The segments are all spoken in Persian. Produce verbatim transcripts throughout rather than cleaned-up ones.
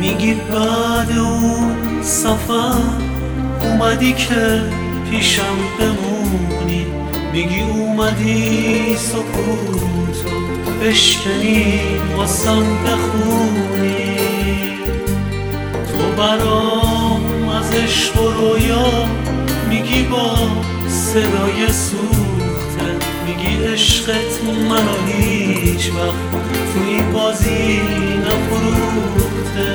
میگی بعد اون سفر اومدی که پیشم بمونی، میگی اومدی سکوتو بشکنی واسم بخونی. تو برام از عشق و رویا میگی با صدای سوخته، میگی عشقت منو هیچ وقت تو این بازی نفروخته.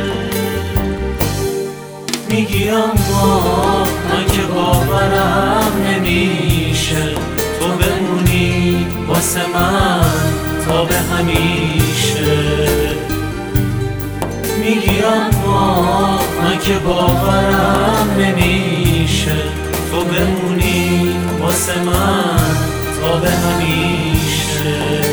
میگی اما من که باورم نمیشه تو بمونی واسه من تا به همیشه. میگی اما من که باورم نمیشه تو بمونی واسه من تا به همیشه.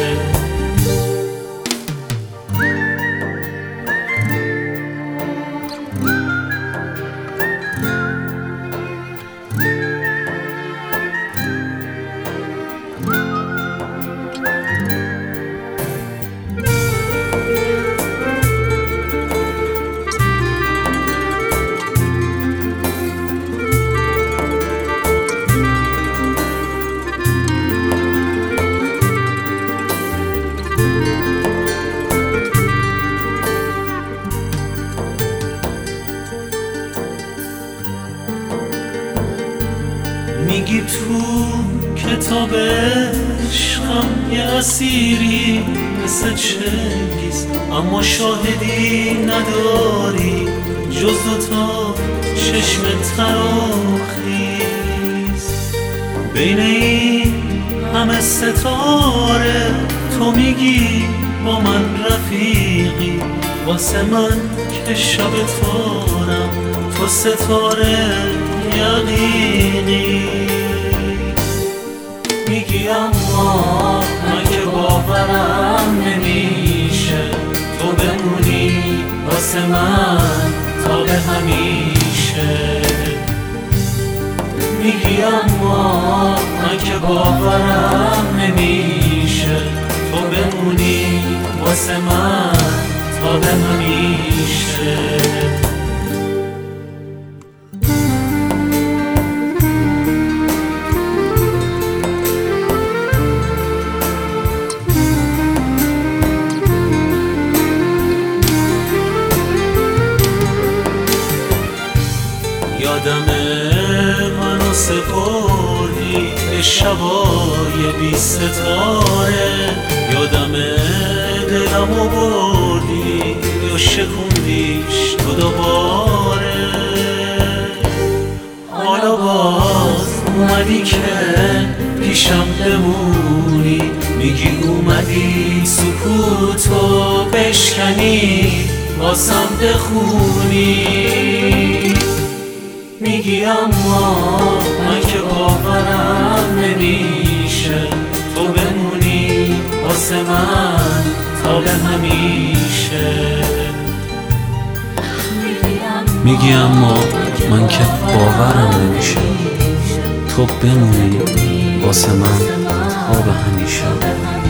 میگی تو کتاب عشقم یه اسیری مثل چنگیز، اما شاهدی نداری جز دوتا چشم تراخیز. بین این همه ستاره تو میگی با من رفیقی، واسه من که شب تارم تو ستاره یقینی. میگی اما من که باورم نمیشه تو بمونی واسه من تا به همیشه. میگی اما من که باورم نمیشه تو بمونی واسه من تا به همیشه. یادمه منو سپردی به شبای بی ستاره، یادمه دلمو بردی یا شکوندیش تو دوباره. حالا باز اومدی که پیشم بمونی، میگی اومدی سکوتو بشکنی واسم بخونی. میگی اما من که باورم نمیشه تو بمونی واسه من تا به همیشه. میگی اما من که باورم نمیشه تو بمونی واسه من تا به همیشه.